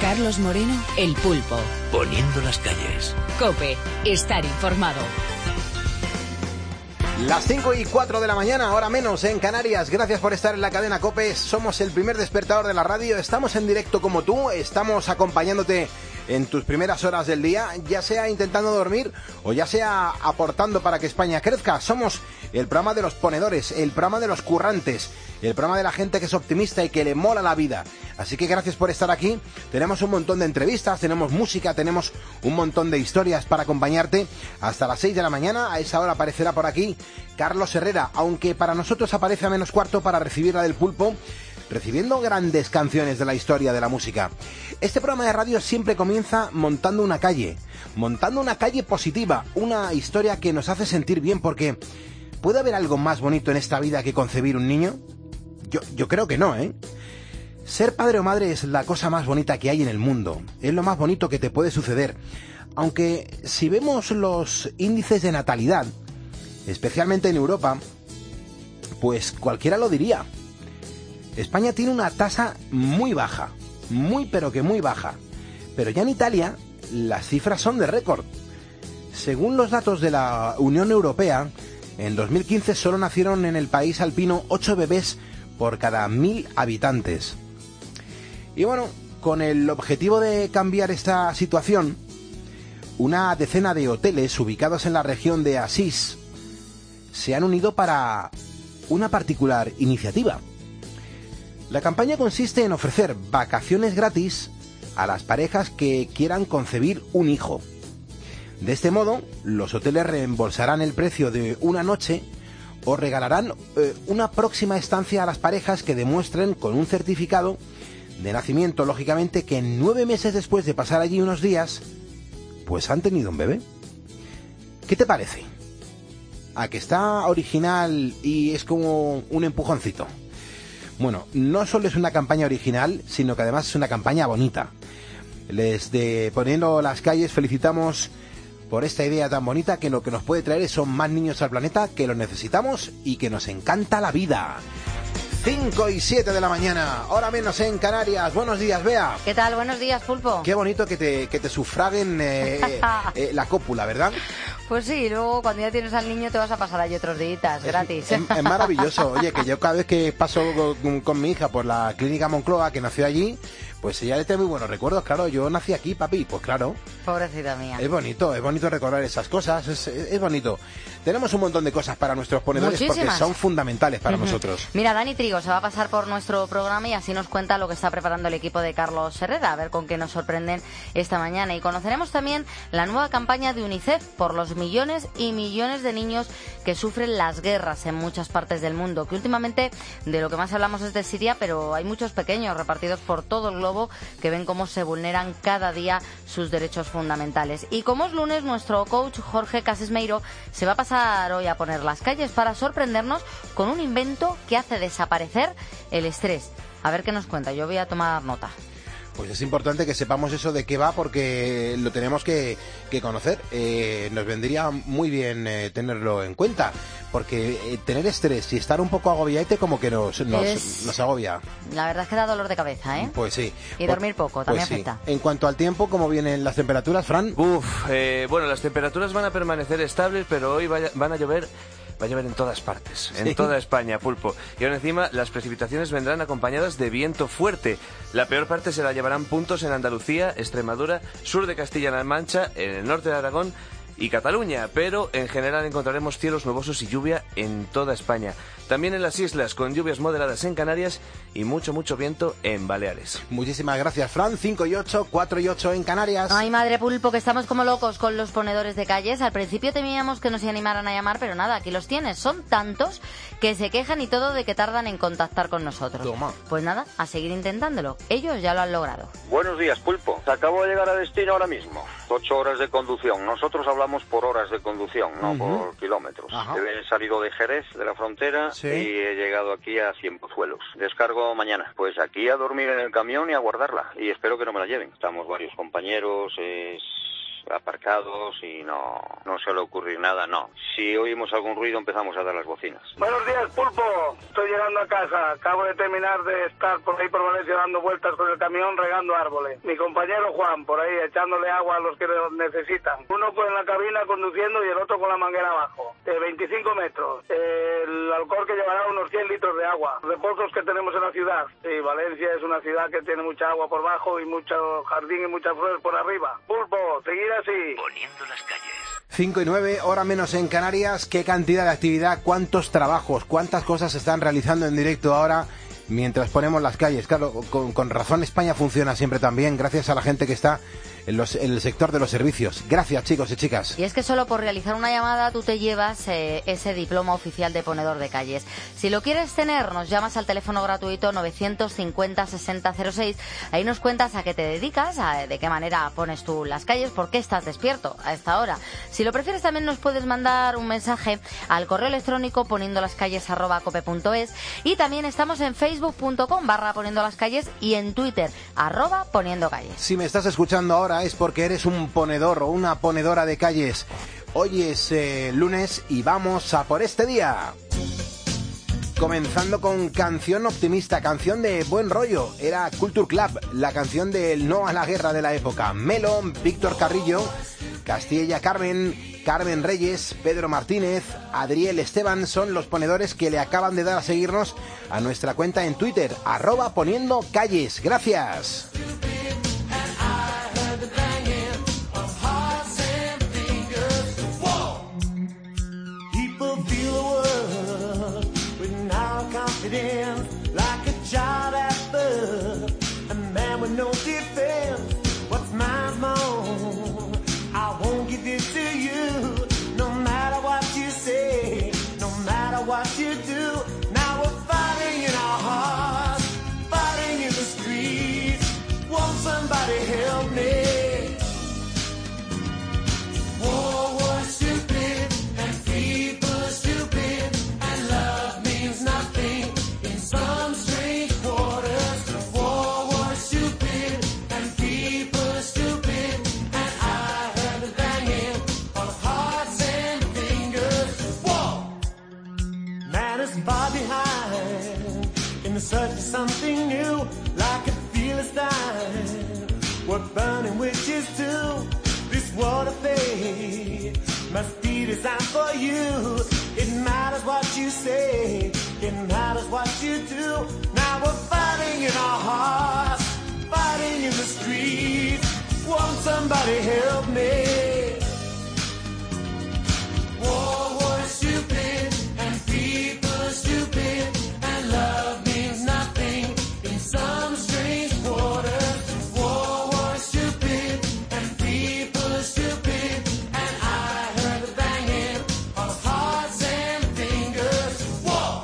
Carlos Moreno, El Pulpo. Poniendo las calles. COPE, estar informado. Las 5:04 de la mañana, hora menos en Canarias. Gracias por estar en la cadena COPE. Somos el primer despertador de la radio. Estamos en directo como tú. Estamos acompañándote en tus primeras horas del día, ya sea intentando dormir o ya sea aportando para que España crezca. Somos el programa de los ponedores, el programa de los currantes, el programa de la gente que es optimista y que le mola la vida. Así que gracias por estar aquí. Tenemos un montón de entrevistas, tenemos música, tenemos un montón de historias para acompañarte hasta las 6 de la mañana. A esa hora aparecerá por aquí Carlos Herrera, aunque para nosotros aparece a menos cuarto para recibir la del Pulpo, recibiendo grandes canciones de la historia de la música. Este programa de radio siempre comienza montando una calle positiva, una historia que nos hace sentir bien, porque ¿puede haber algo más bonito en esta vida que concebir un niño? Yo creo que no, ¿eh? Ser padre o madre es la cosa más bonita que hay en el mundo, es lo más bonito que te puede suceder, aunque si vemos los índices de natalidad, especialmente en Europa, pues cualquiera lo diría. España tiene una tasa muy baja, pero que muy baja. Pero ya en Italia las cifras son de récord. Según los datos de la Unión Europea, en 2015 solo nacieron en el país alpino 8 bebés por cada 1000 habitantes. Y bueno, con el objetivo de cambiar esta situación, una decena de hoteles ubicados en la región de Asís se han unido para una particular iniciativa. La campaña consiste en ofrecer vacaciones gratis a las parejas que quieran concebir un hijo. De este modo, los hoteles reembolsarán el precio de una noche o regalarán una próxima estancia a las parejas que demuestren con un certificado de nacimiento, lógicamente, que 9 meses después de pasar allí unos días, pues han tenido un bebé. ¿Qué te parece? ¿A que está original y es como un empujoncito? Bueno, no solo es una campaña original, sino que además es una campaña bonita. Desde Poniendo las Calles felicitamos por esta idea tan bonita, que lo que nos puede traer son más niños al planeta, que lo necesitamos y que nos encanta la vida. 5:07 de la mañana, hora menos en Canarias. Buenos días, Bea. ¿Qué tal? Buenos días, Pulpo. Qué bonito que te sufraguen la cópula, ¿verdad? Pues sí, luego cuando ya tienes al niño te vas a pasar allí otros días, gratis. Es maravilloso. Oye, que yo cada vez que paso con mi hija por la clínica Moncloa, que nació allí, pues ella le tiene muy buenos recuerdos. Claro, yo nací aquí, papi, pues claro. Pobrecita mía. Es bonito recordar esas cosas, es bonito. Tenemos un montón de cosas para nuestros ponedores. Muchísimas. Porque son fundamentales para nosotros. Mira, Dani Trigo se va a pasar por nuestro programa y así nos cuenta lo que está preparando el equipo de Carlos Herrera, a ver con qué nos sorprenden esta mañana. Y conoceremos también la nueva campaña de UNICEF por los millones y millones de niños que sufren las guerras en muchas partes del mundo, que últimamente de lo que más hablamos es de Siria, pero hay muchos pequeños repartidos por todo el globo que ven cómo se vulneran cada día sus derechos fundamentales. Y como es lunes, nuestro coach Jorge Casesmeiro se va a pasar hoy a poner las calles para sorprendernos con un invento que hace desaparecer el estrés. A ver qué nos cuenta, yo voy a tomar nota. Pues es importante que sepamos eso de qué va, porque lo tenemos que conocer. Nos vendría muy bien tenerlo en cuenta, porque tener estrés y estar un poco agobiaite como que nos agobia. La verdad es que da dolor de cabeza, ¿eh? Pues sí. Y dormir poco también pues afecta. Sí. En cuanto al tiempo, ¿cómo vienen las temperaturas, Fran? Bueno, las temperaturas van a permanecer estables, pero hoy van a llover. Va a llover en todas partes, en toda España, Pulpo. Y aún encima, las precipitaciones vendrán acompañadas de viento fuerte. La peor parte se la llevarán puntos en Andalucía, Extremadura, sur de Castilla-La Mancha, en el norte de Aragón y Cataluña, pero en general encontraremos cielos nubosos y lluvia en toda España. También en las islas, con lluvias moderadas en Canarias y mucho viento en Baleares. Muchísimas gracias, Fran. 5:08, 4:08 en Canarias. Ay, madre Pulpo, que estamos como locos con los ponedores de calles. Al principio temíamos que no se animaran a llamar, pero nada, aquí los tienes. Son tantos que se quejan y todo de que tardan en contactar con nosotros. Toma. Pues nada, a seguir intentándolo. Ellos ya lo han logrado. Buenos días, Pulpo. Acabo de llegar a destino ahora mismo. 8 horas de conducción. Nosotros hablamos por horas de conducción, no por kilómetros. He salido de Jerez, de la frontera, y he llegado aquí a Cienpozuelos. Descargo mañana. Pues aquí a dormir en el camión y a guardarla. Y espero que no me la lleven. Estamos varios compañeros, aparcados y no suele ocurrir nada, no. Si oímos algún ruido empezamos a dar las bocinas. Buenos días, Pulpo. Estoy llegando a casa. Acabo de terminar de estar por ahí por Valencia dando vueltas con el camión regando árboles. Mi compañero Juan por ahí echándole agua a los que lo necesitan. Uno en la cabina conduciendo y el otro con la manguera abajo. 25 metros. El Alcor que llevará unos 100 litros de agua. Repozos que tenemos en la ciudad. Sí, Valencia es una ciudad que tiene mucha agua por abajo y mucho jardín y muchas flores por arriba. Pulpo, seguir así. Poniendo las calles. 5 y 9, hora menos en Canarias. Qué cantidad de actividad, cuántos trabajos, cuántas cosas se están realizando en directo ahora mientras ponemos las calles. Claro, con razón España funciona siempre tan bien, gracias a la gente que está en el sector de los servicios. Gracias, chicos y chicas. Y es que solo por realizar una llamada tú te llevas ese diploma oficial de ponedor de calles. Si lo quieres tener, nos llamas al teléfono gratuito 950-6006. Ahí nos cuentas a qué te dedicas, de qué manera pones tú las calles, por qué estás despierto a esta hora. Si lo prefieres, también nos puedes mandar un mensaje al correo electrónico poniendolascalles@cope.es, y también estamos en facebook.com/poniendolascalles y en Twitter @poniendocalles. Si me estás escuchando ahora es porque eres un ponedor o una ponedora de calles. Hoy es lunes y vamos a por este día. Comenzando con canción optimista, canción de buen rollo. Era Culture Club, la canción del no a la guerra de la época. Melo, Víctor Carrillo, Castilla Carmen, Carmen Reyes, Pedro Martínez, Adriel Esteban son los ponedores que le acaban de dar a seguirnos a nuestra cuenta en Twitter, @poniendocalles. Gracias. Like a child at birth, a man with no defense. What's mine's my own. I won't give it to you, no matter what you say, no matter what you do. Now we're fighting in our hearts, fighting in the streets. Won't somebody help me? War was stupid and people stupid and love means nothing. Some strange quarters, war was stupid and people stupid, and I heard the banging of hearts and fingers. War! Man is far behind in the search for something new, like a fearless time. We're burning witches too. This world of fate must be designed for you. It matters what you say, it matters what you do. Now we're fighting in our hearts, fighting in the streets. Won't somebody help me? War was stupid and people stupid and love means nothing in some strange quarters. War was stupid and people stupid, and I heard the banging of hearts and fingers. War!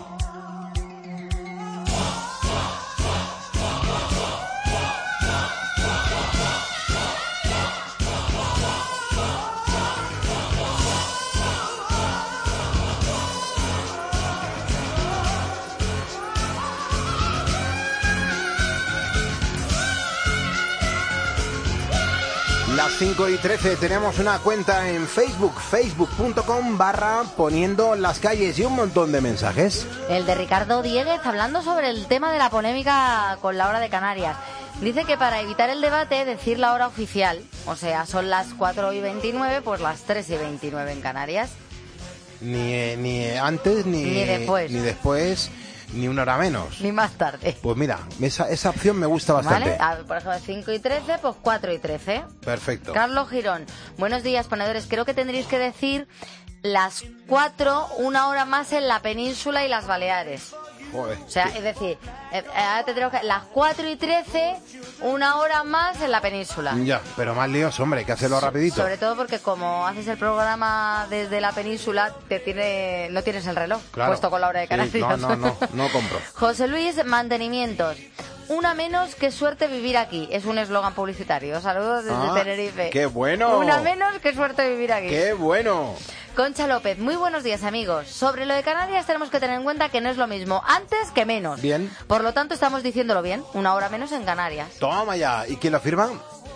Las 5 y 13, tenemos una cuenta en Facebook, facebook.com/poniendo las calles, y un montón de mensajes. El de Ricardo Dieguez, hablando sobre el tema de la polémica con la hora de Canarias. Dice que para evitar el debate, decir la hora oficial, o sea, son las 4:29, pues las 3:29 en Canarias. Ni antes, ni después, ni una hora menos. Ni más tarde. Pues mira, esa opción me gusta bastante. ¿Vale? Por ejemplo, 5:13, pues 4:13. Perfecto. Carlos Girón, buenos días, ponedores. Creo que tendréis que decir las 4, una hora más en la península y las Baleares. Joder. O sea, es decir, ahora tendremos que las 4:13, una hora más en la península. Ya, pero más líos, hombre, hay que hacerlo rapidito. Sobre todo porque como haces el programa desde la península, no tienes el reloj puesto con la hora de Canarias. No compro. José Luis, mantenimientos. Una menos, qué suerte vivir aquí. Es un eslogan publicitario. Saludos desde Tenerife. ¡Qué bueno! Una menos, qué suerte vivir aquí. ¡Qué bueno! Concha López, muy buenos días, amigos. Sobre lo de Canarias tenemos que tener en cuenta que no es lo mismo antes que menos. Bien. Por lo tanto, estamos diciéndolo bien. Una hora menos en Canarias. Toma ya. ¿Y quién lo firma?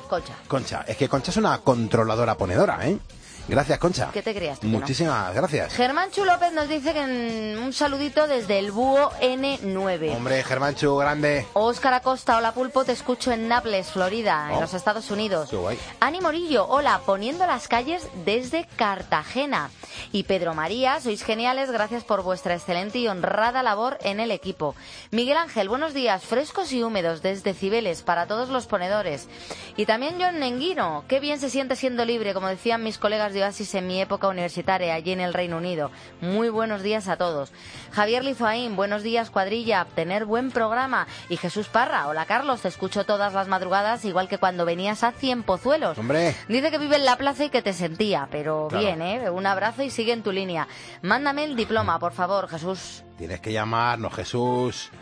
Concha. Concha, es que Concha es una controladora ponedora, ¿eh? Gracias, Concha. ¿Qué te creías tú? Muchísimas gracias. Germán Chu López nos dice que un saludito desde el Búho N9. Hombre, Germanchu, grande. Óscar Acosta, hola Pulpo, te escucho en Naples, Florida, en los Estados Unidos. Qué guay. Ani Morillo, hola, poniendo las calles desde Cartagena. Y Pedro María, sois geniales, gracias por vuestra excelente y honrada labor en el equipo. Miguel Ángel, buenos días, frescos y húmedos desde Cibeles para todos los ponedores. Y también John Nenguino, qué bien se siente siendo libre, como decían mis colegas de Oasis en mi época universitaria allí en el Reino Unido. Muy buenos días a todos. Javier Lizoaín, buenos días cuadrilla, tener buen programa. Y Jesús Parra, hola Carlos, te escucho todas las madrugadas igual que cuando venías a Cienpozuelos. Hombre. Dice que vive en la plaza y que te sentía, pero Claro. bien, un abrazo y sigue en tu línea. Mándame el diploma, por favor, Jesús. Tienes que llamarnos, Jesús.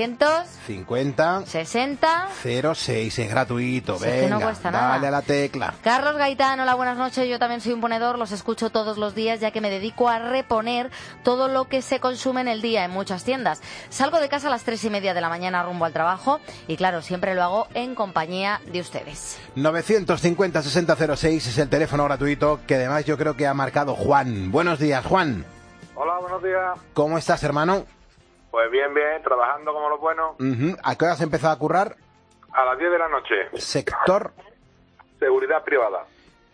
950 50 06, es gratuito. Si es que Venga, no cuesta nada. dale a la tecla. Carlos Gaitán, hola, buenas noches. Yo también soy un ponedor, los escucho todos los días ya que me dedico a reponer todo lo que se consume en el día en muchas tiendas. Salgo de casa a las 3:30 de la mañana rumbo al trabajo y claro, siempre lo hago en compañía de ustedes. 950 60 06 es el teléfono gratuito que además yo creo que ha marcado Juan. Buenos días, Juan. Hola, buenos días. ¿Cómo estás, hermano? Pues bien, trabajando como los buenos. ¿A qué hora has empezado a currar? A las 10 de la noche. Sector. Seguridad privada.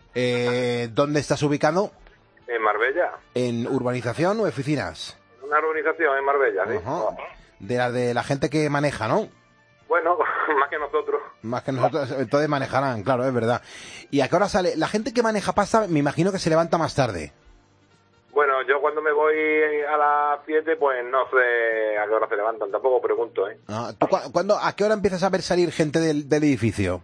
¿Dónde estás ubicado? En Marbella. ¿En urbanización o oficinas? Una organización en Marbella, ¿sí? Ajá. De la gente que maneja, ¿no? Bueno, más que nosotros. Más que nosotros, entonces manejarán, claro, es verdad. ¿Y a qué hora sale? La gente que maneja pasta, me imagino que se levanta más tarde. Bueno, yo cuando me voy a las 7, pues no sé a qué hora se levantan, tampoco pregunto, ¿eh? ¿Tú a qué hora empiezas a ver salir gente del edificio?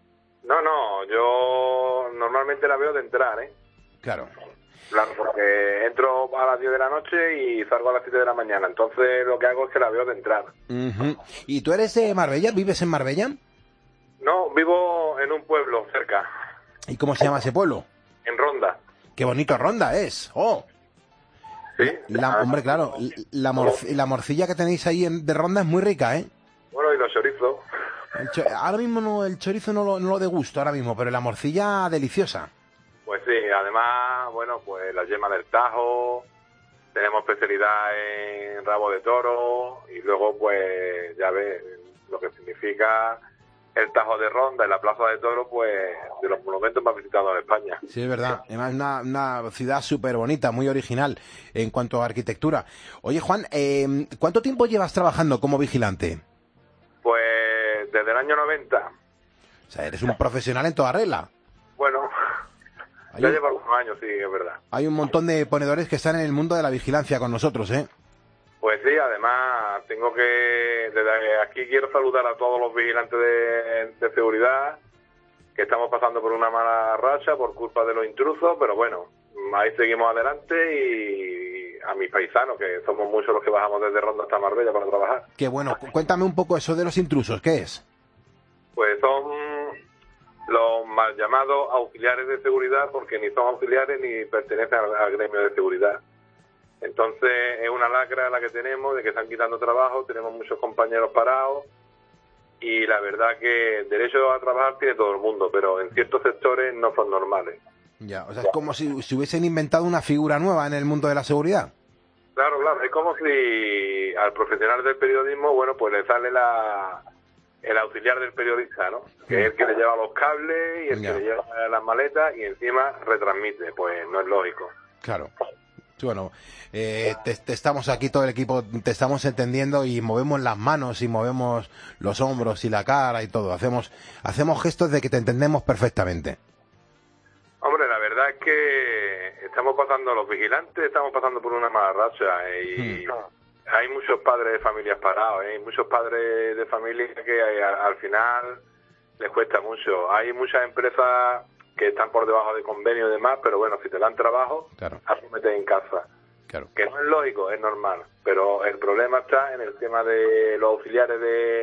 No, yo normalmente la veo de entrar, ¿eh? Claro. Claro, porque entro a las 10 de la noche y salgo a las 7 de la mañana, entonces lo que hago es que la veo de entrar. ¿Y tú eres de Marbella? ¿Vives en Marbella? No, vivo en un pueblo cerca, ¿Y cómo se llama ese pueblo? en Ronda. ¡Qué bonito Ronda es! ¡Oh! ¿Sí? Hombre, claro, la morcilla que tenéis ahí de Ronda es muy rica, ¿eh? Bueno, y los chorizos. Ahora mismo no, el chorizo no lo degusto ahora mismo, pero la morcilla deliciosa. Pues sí, además, bueno, pues la yema del Tajo, tenemos especialidad en rabo de toro y luego, pues, ya ves, lo que significa el Tajo de Ronda en la Plaza de Toro, pues, de los monumentos más visitados en España. Sí, es verdad. Además, una ciudad súper bonita, muy original en cuanto a arquitectura. Oye, Juan, ¿cuánto tiempo llevas trabajando como vigilante? Pues, desde el año 90. O sea, eres un profesional en toda regla. Bueno, ya llevo algunos años, sí, es verdad. Hay un montón de ponedores que están en el mundo de la vigilancia con nosotros, ¿eh? Pues sí, además tengo que, desde aquí quiero saludar a todos los vigilantes de seguridad, que estamos pasando por una mala racha por culpa de los intrusos, pero bueno, ahí seguimos adelante y a mis paisanos, que somos muchos los que bajamos desde Ronda hasta Marbella para trabajar. Qué bueno. Cuéntame un poco eso de los intrusos, ¿qué es? Pues son los mal llamados auxiliares de seguridad, porque ni son auxiliares ni pertenecen al gremio de seguridad. Entonces es una lacra la que tenemos, de que están quitando trabajo, tenemos muchos compañeros parados y la verdad que derecho a trabajar tiene todo el mundo, pero en ciertos sectores no son normales. Ya, o sea, es como si hubiesen inventado una figura nueva en el mundo de la seguridad. Claro, es como si al profesional del periodismo, bueno, pues le sale el auxiliar del periodista, ¿no? Que es el que le lleva los cables y el que le lleva las maletas y encima retransmite, pues no es lógico. Claro. Bueno, te estamos aquí, todo el equipo, te estamos entendiendo y movemos las manos y movemos los hombros y la cara y todo. Hacemos gestos de que te entendemos perfectamente. Hombre, la verdad es que estamos pasando, los vigilantes, estamos pasando por una mala racha y hay muchos padres de familias parados, hay muchos padres de familias que al final les cuesta mucho. Hay muchas empresas que están por debajo de convenio y demás, pero bueno, si te dan trabajo, claro, asúmete en casa. Claro. Que no es lógico, es normal, pero el problema está en el tema de los auxiliares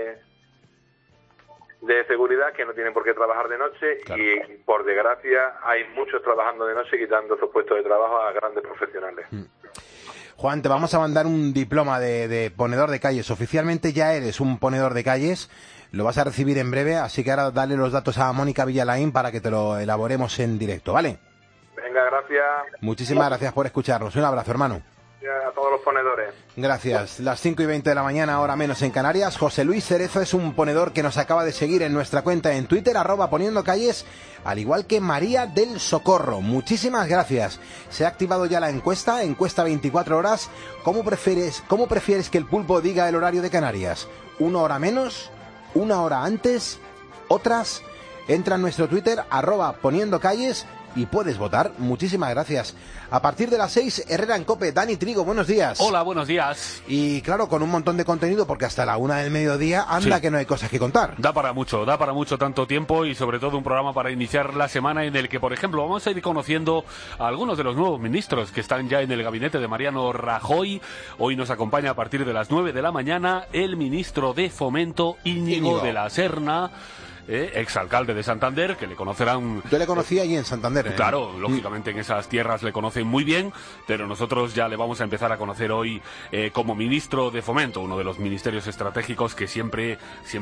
de seguridad que no tienen por qué trabajar de noche, claro, y por desgracia hay muchos trabajando de noche quitando esos puestos de trabajo a grandes profesionales. Juan, te vamos a mandar un diploma de ponedor de calles. Oficialmente ya eres un ponedor de calles. Lo vas a recibir en breve, así que ahora dale los datos a Mónica Villalain para que te lo elaboremos en directo, ¿vale? Venga, gracias. Muchísimas gracias por escucharnos. Un abrazo, hermano. A todos los ponedores. Gracias. Las 5:20 de la mañana, hora menos en Canarias. José Luis Cerezo es un ponedor que nos acaba de seguir en nuestra cuenta en Twitter, @poniendocalles, al igual que María del Socorro. Muchísimas gracias. Se ha activado ya la encuesta 24 horas. ¿Cómo prefieres que el pulpo diga el horario de Canarias? ¿1 hora menos? ¿1 hora antes? ¿Otras? Entra en nuestro Twitter, @poniendocalles, y puedes votar. Muchísimas gracias. A partir de las 6, Herrera en COPE. Dani Trigo, buenos días. Hola, buenos días. Y claro, con un montón de contenido, porque hasta la 1 del mediodía anda Sí. que no hay cosas que contar. Da para mucho tanto tiempo y sobre todo un programa para iniciar la semana en el que, por ejemplo, vamos a ir conociendo a algunos de los nuevos ministros que están ya en el gabinete de Mariano Rajoy. Hoy nos acompaña a partir de las 9 de la mañana el ministro de Fomento, Íñigo de la Serna, exalcalde de Santander, que le conocerán... Yo le conocí allí en Santander. Claro, lógicamente en esas tierras le conocen muy bien, pero nosotros ya le vamos a empezar a conocer hoy como ministro de Fomento, uno de los ministerios estratégicos que siempre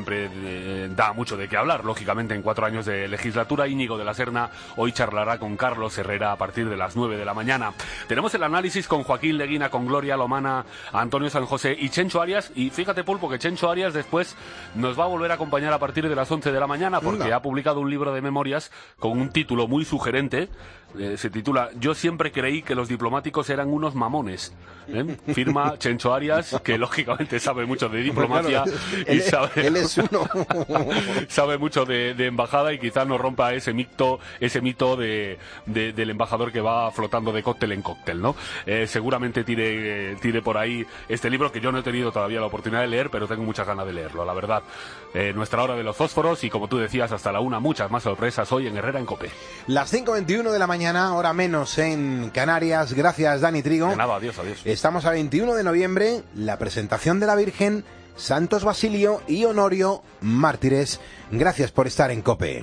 da mucho de qué hablar. Lógicamente, en 4 años de legislatura, Íñigo de la Serna hoy charlará con Carlos Herrera a partir de las 9 de la mañana. Tenemos el análisis con Joaquín Leguina, con Gloria Lomana, Antonio San José y Chencho Arias. Y fíjate, Pulpo, que Chencho Arias después nos va a volver a acompañar a partir de las 11 de la mañana, porque ha publicado un libro de memorias con un título muy sugerente. Se titula "Yo siempre creí que los diplomáticos eran unos mamones". Firma Chencho Arias, que lógicamente sabe mucho de diplomacia. Él es uno. Sabe mucho de embajada y quizás nos rompa ese mito del embajador que va flotando de cóctel en cóctel, ¿no? Seguramente tire por ahí este libro, que yo no he tenido todavía la oportunidad de leer, pero tengo muchas ganas de leerlo, la verdad. Nuestra hora de los fósforos y, como tú decías, hasta la 1, muchas más sorpresas hoy en Herrera en COPE. Las 5:21 de la mañana, hora menos en Canarias. Gracias, Dani Trigo. De nada, adiós. Estamos a 21 de noviembre, la presentación de la Virgen, Santos Basilio y Honorio, mártires. Gracias por estar en COPE.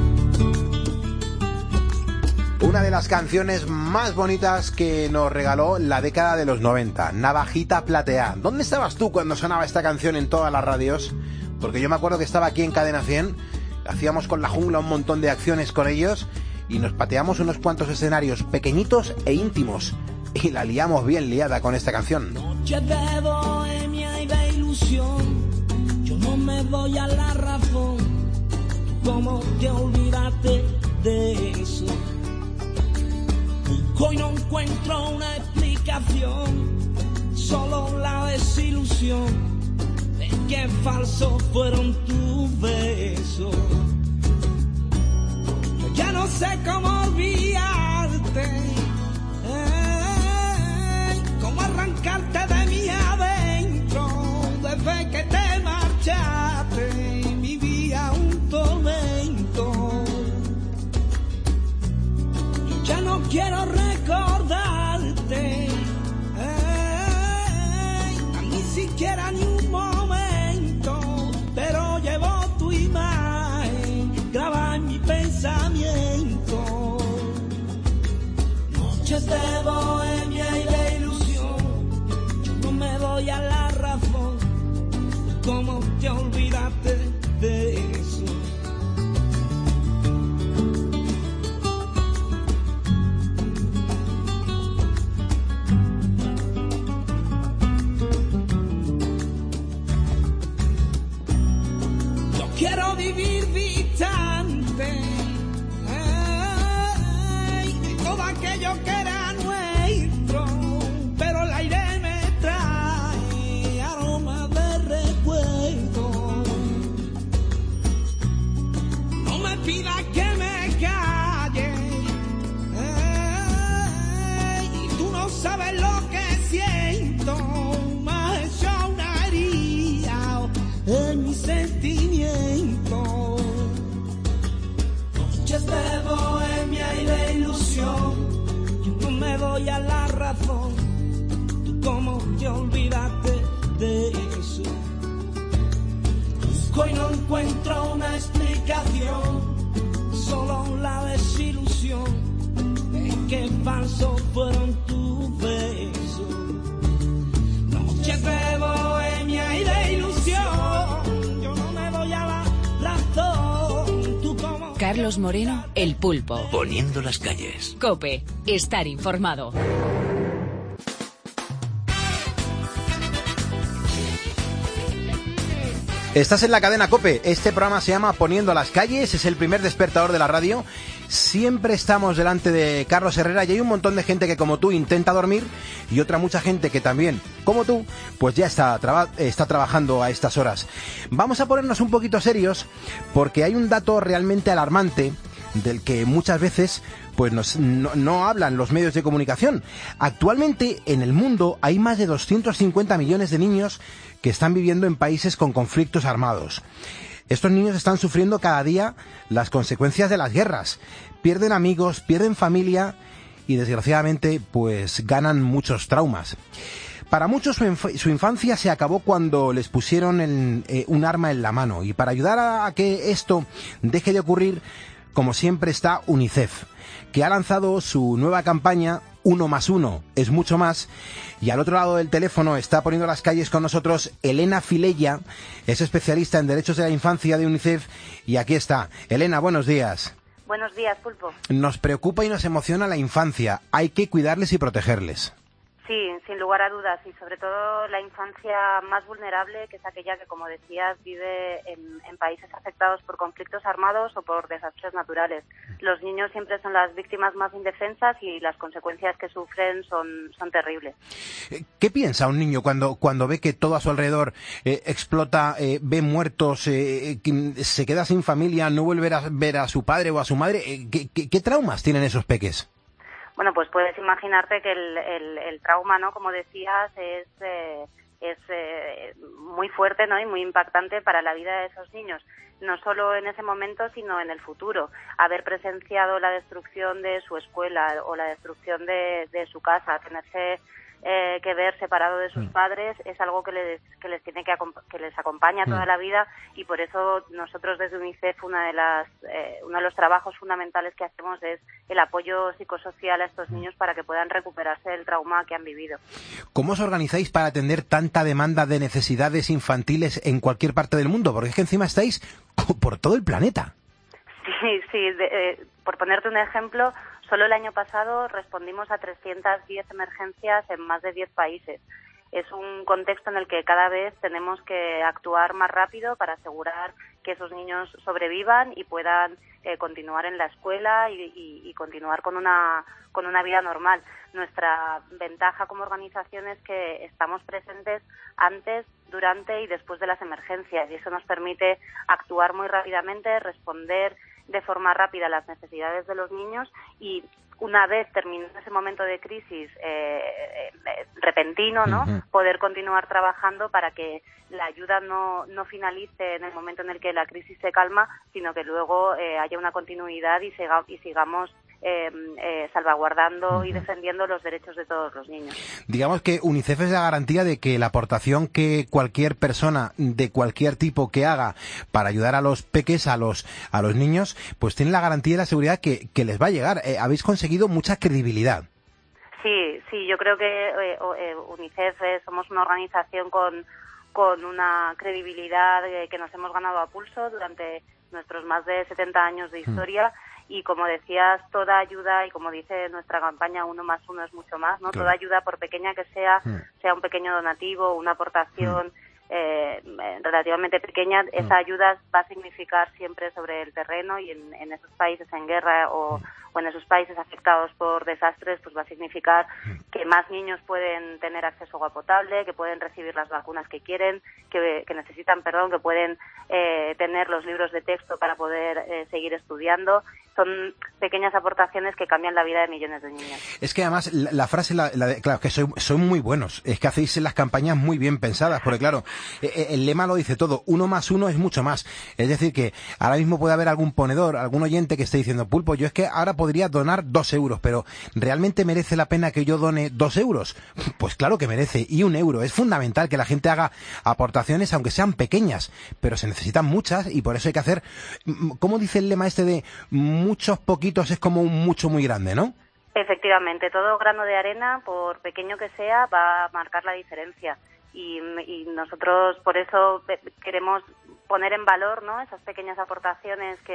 Una de las canciones más bonitas que nos regaló la década de los 90, Navajita Plateá. ¿Dónde estabas tú cuando sonaba esta canción en todas las radios? Porque yo me acuerdo que estaba aquí en Cadena 100, hacíamos con La Jungla un montón de acciones con ellos y nos pateamos unos cuantos escenarios pequeñitos e íntimos. Y la liamos bien liada con esta canción. Noche de bohemia y de ilusión, yo no me doy a la razón. ¿Cómo te olvidaste de eso? Hoy no encuentro una explicación, solo la desilusión de que falsos fueron tus besos. Yo ya no sé cómo olvidarte, cómo arrancarte de mi adentro. Desde que te marchaste vivía un tormento. Yo ya no quiero recordarte, ni siquiera ni un momento, pero llevo tu imagen grabada en mi pensamiento. Noches de bohemia y de ilusión, yo no me doy a la razón. ¿Cómo te olvidaste de eso? Yo quiero vivir distante de todo aquello que era nuestro, pero el aire me trae aroma de recuerdo. No me pidas que me calle, y tú no sabes lo que siento. Me has hecho una herida en mi sentimiento. Noches de bohemia y de ilusión, yo no me doy a la razón. ¿Tú cómo te olvidaste de eso? Busco y no encuentro una explicación, solo la desilusión de que falsos fueron tus besos. Carlos Moreno, El Pulpo. Poniendo las calles. COPE. Estar informado. Estás en la cadena COPE. Este programa se llama Poniendo las calles. Es el primer despertador de la radio. Siempre estamos delante de Carlos Herrera y hay un montón de gente que, como tú, intenta dormir y otra mucha gente que también, como tú, pues ya está trabajando a estas horas. Vamos a ponernos un poquito serios porque hay un dato realmente alarmante del que muchas veces pues no hablan los medios de comunicación. Actualmente en el mundo hay más de 250 millones de niños que están viviendo en países con conflictos armados. Estos niños están sufriendo cada día las consecuencias de las guerras. Pierden amigos, pierden familia y desgraciadamente pues ganan muchos traumas. Para muchos su infancia se acabó cuando les pusieron un arma en la mano, y para ayudar a que esto deje de ocurrir, como siempre, está UNICEF, que ha lanzado su nueva campaña 1+1 es mucho más. Y al otro lado del teléfono está poniendo las calles con nosotros Elena Filella, es especialista en derechos de la infancia de UNICEF, y aquí está. Elena, buenos días. Buenos días, Pulpo. Nos preocupa y nos emociona la infancia. Hay que cuidarles y protegerles. Sí, sin lugar a dudas, y sobre todo la infancia más vulnerable, que es aquella que, como decías, vive en países afectados por conflictos armados o por desastres naturales. Los niños siempre son las víctimas más indefensas y las consecuencias que sufren son terribles. ¿Qué piensa un niño cuando ve que todo a su alrededor explota, ve muertos, se queda sin familia, no vuelve a ver a su padre o a su madre? ¿Qué traumas tienen esos peques? Bueno, pues puedes imaginarte que el trauma, ¿no? Como decías, es muy fuerte, ¿no? Y muy impactante para la vida de esos niños. No solo en ese momento, sino en el futuro. Haber presenciado la destrucción de su escuela o la destrucción de su casa, tenerse que ver separado de sus padres, es algo que les acompaña toda la vida, y por eso nosotros desde UNICEF uno de los trabajos fundamentales que hacemos es el apoyo psicosocial a estos niños para que puedan recuperarse del trauma que han vivido. ¿Cómo os organizáis para atender tanta demanda de necesidades infantiles en cualquier parte del mundo? Porque es que encima estáis por todo el planeta. Sí, por ponerte un ejemplo, solo el año pasado respondimos a 310 emergencias en más de 10 países. Es un contexto en el que cada vez tenemos que actuar más rápido para asegurar que esos niños sobrevivan y puedan continuar en la escuela y continuar con una vida normal. Nuestra ventaja como organización es que estamos presentes antes, durante y después de las emergencias, y eso nos permite actuar muy rápidamente, responder de forma rápida a las necesidades de los niños, y una vez terminado ese momento de crisis repentino, ¿no? Poder continuar trabajando para que la ayuda no finalice en el momento en el que la crisis se calma, sino que luego haya una continuidad y sigamos salvaguardando y defendiendo los derechos de todos los niños. Digamos que UNICEF es la garantía de que la aportación que cualquier persona de cualquier tipo que haga para ayudar a los peques, a los niños, pues tiene la garantía y la seguridad que les va a llegar. Habéis conseguido mucha credibilidad. Sí, yo creo que UNICEF somos una organización con una credibilidad que nos hemos ganado a pulso durante nuestros más de 70 años de historia. Y como decías, toda ayuda, y como dice nuestra campaña 1+1 es mucho más, ¿no? Claro. Toda ayuda, por pequeña que sea un pequeño donativo, una aportación relativamente pequeña, esa ayuda va a significar siempre sobre el terreno, y en esos países en guerra o en esos países afectados por desastres, pues va a significar que más niños pueden tener acceso a agua potable, que pueden recibir las vacunas que quieren, que necesitan, que pueden tener los libros de texto para poder seguir estudiando. Son pequeñas aportaciones que cambian la vida de millones de niños. Es que además la frase, claro, que son muy buenos. Es que hacéis las campañas muy bien pensadas, porque claro, el lema lo dice todo. 1+1 es mucho más. Es decir, que ahora mismo puede haber algún ponedor, algún oyente que esté diciendo, Pulpo, yo es que ahora podría donar 2 euros, pero ¿realmente merece la pena que yo done 2 euros? Pues claro que merece, y 1 euro. Es fundamental que la gente haga aportaciones, aunque sean pequeñas, pero se necesitan muchas, y por eso hay que hacer, ¿cómo dice el lema este de muchos poquitos es como un mucho muy grande, ¿no? Efectivamente, todo grano de arena, por pequeño que sea, va a marcar la diferencia. Y nosotros por eso queremos poner en valor, ¿no?, esas pequeñas aportaciones que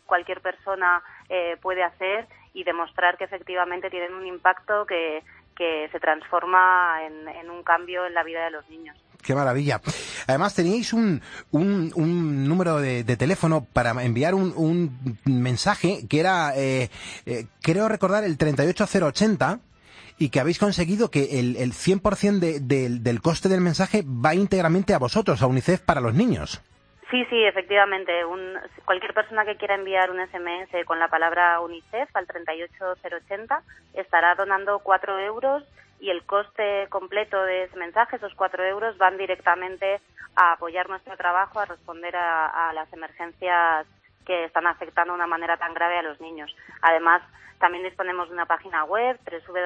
cualquier persona puede hacer y demostrar que efectivamente tienen un impacto que se transforma en un cambio en la vida de los niños. Qué maravilla. Además, teníais un número de teléfono para enviar un mensaje que era, creo recordar, el 38080, y que habéis conseguido que el 100% del coste del mensaje va íntegramente a vosotros, a UNICEF para los niños. Sí, efectivamente. Cualquier persona que quiera enviar un SMS con la palabra UNICEF al 38080 estará donando 4 euros y el coste completo de ese mensaje, esos 4 euros, van directamente a apoyar nuestro trabajo, a responder a las emergencias que están afectando de una manera tan grave a los niños. Además, también disponemos de una página web,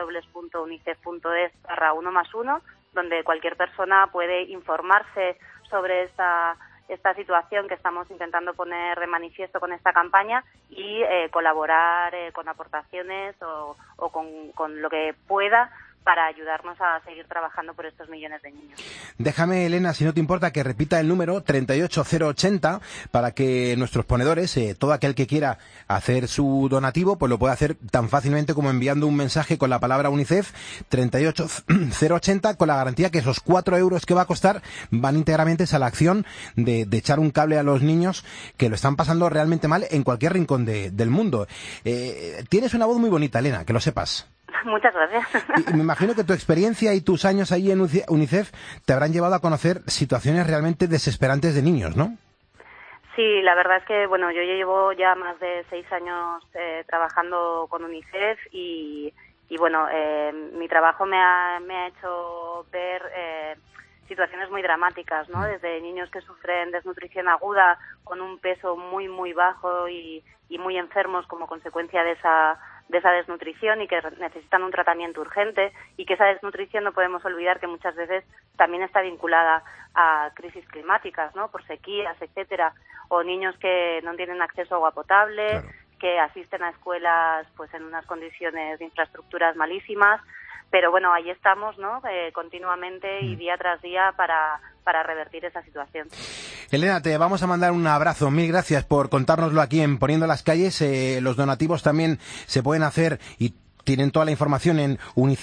www.unicef.es/1+1, donde cualquier persona puede informarse sobre esta situación que estamos intentando poner de manifiesto con esta campaña y colaborar con aportaciones o con lo que pueda para ayudarnos a seguir trabajando por estos millones de niños. Déjame, Elena, si no te importa, que repita el número 38080 para que nuestros ponedores, todo aquel que quiera hacer su donativo, pues lo puede hacer tan fácilmente como enviando un mensaje con la palabra UNICEF, 38080, con la garantía que esos 4 euros que va a costar van íntegramente a la acción de echar un cable a los niños que lo están pasando realmente mal en cualquier rincón del mundo. Tienes una voz muy bonita, Elena, que lo sepas. Muchas gracias. Y me imagino que tu experiencia y tus años ahí en UNICEF te habrán llevado a conocer situaciones realmente desesperantes de niños, ¿no? Sí, la verdad es que, bueno, yo llevo ya más de 6 años trabajando con UNICEF y bueno, mi trabajo me ha hecho ver situaciones muy dramáticas, ¿no? Desde niños que sufren desnutrición aguda con un peso muy, muy bajo y muy enfermos como consecuencia de esa desnutrición y que necesitan un tratamiento urgente, y que esa desnutrición no podemos olvidar que muchas veces también está vinculada a crisis climáticas, ¿no? Por sequías, etcétera, o niños que no tienen acceso a agua potable, claro, que asisten a escuelas pues en unas condiciones de infraestructuras malísimas. Pero bueno, ahí estamos, ¿no? Continuamente y día tras día para revertir esa situación. Elena, te vamos a mandar un abrazo. Mil gracias por contárnoslo aquí en Poniendo las Calles. Los donativos también se pueden hacer y tienen toda la información en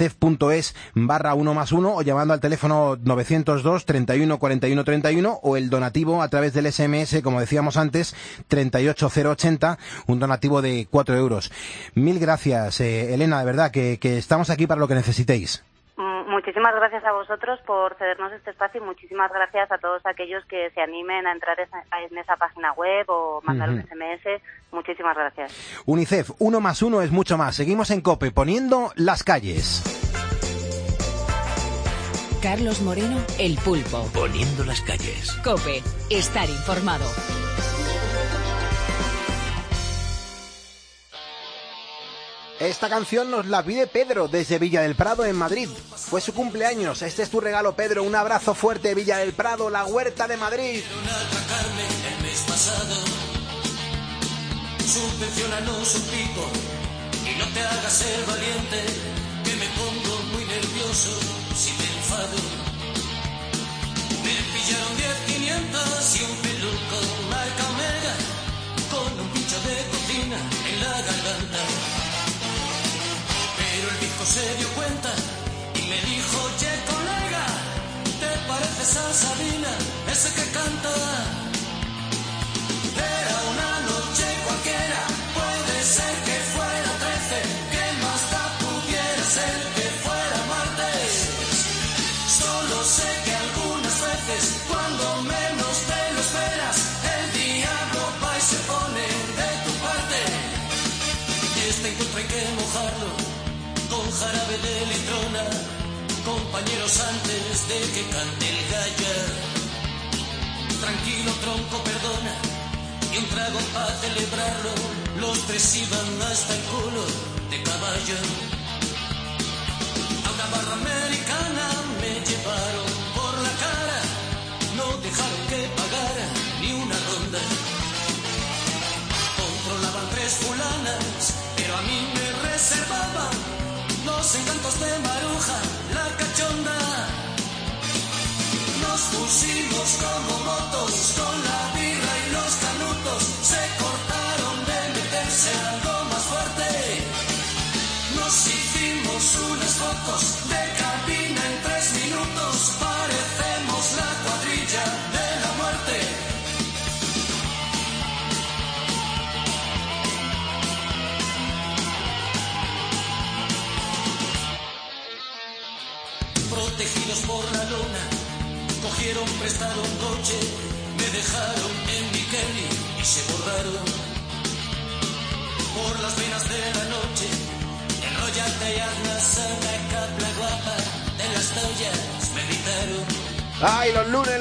unicef.es/1+1 o llamando al teléfono 902 31 41 31 o el donativo a través del SMS, como decíamos antes, 38080, un donativo de 4 euros. Mil gracias, Elena, de verdad, que estamos aquí para lo que necesitéis. Muchísimas gracias a vosotros por cedernos este espacio y muchísimas gracias a todos aquellos que se animen a entrar en esa página web o mandar un SMS. Muchísimas gracias. UNICEF, 1+1 es mucho más. Seguimos en COPE, Poniendo las Calles. Carlos Moreno, El Pulpo. Poniendo las Calles. COPE, estar informado. Esta canción nos la pide Pedro desde Villa del Prado en Madrid. Fue su cumpleaños. Este es tu regalo, Pedro. Un abrazo fuerte, Villa del Prado, la Huerta de Madrid. El mes pasado subvenciónanos un pico y no te hagas el valiente, que me pongo muy nervioso si me enfado. Me pillaron 10.500 y un peluco marca Omega con un pincho de cocina en la garganta. Pero el disco se dio cuenta y me dijo: oye, colega, ¿te pareces a Sabina, ese que canta? Era una noche cualquiera, puede ser que fuera 13, que más da pudiera ser que fuera martes. Solo sé que algunas veces, cuando menos te lo esperas, el diablo va y se pone de tu parte. Y este encuentro hay que mojarlo con jarabe de litrona, compañeros, antes de que cante el gallo. Tranquilo, tronco, perdona, y un trago para celebrarlo. Los tres iban hasta el culo de caballo. A una barra americana me llevaron por la cara, no dejaron que pagara ni una ronda. Controlaban 3 fulanas, pero a mí me reservaban los encantos de Maruja, la cachonda. Nos pusimos como motos con la birra y los canutos, se cortaron de fotos de cabina en 3 minutos. Parecemos la cuadrilla de la muerte. Protegidos por la luna, cogieron prestado un coche, me dejaron en mi Kelly y se borraron por las venas de la noche. Enrollate y hazlas a la capla guapa de las toallas, me gritaron. Ay,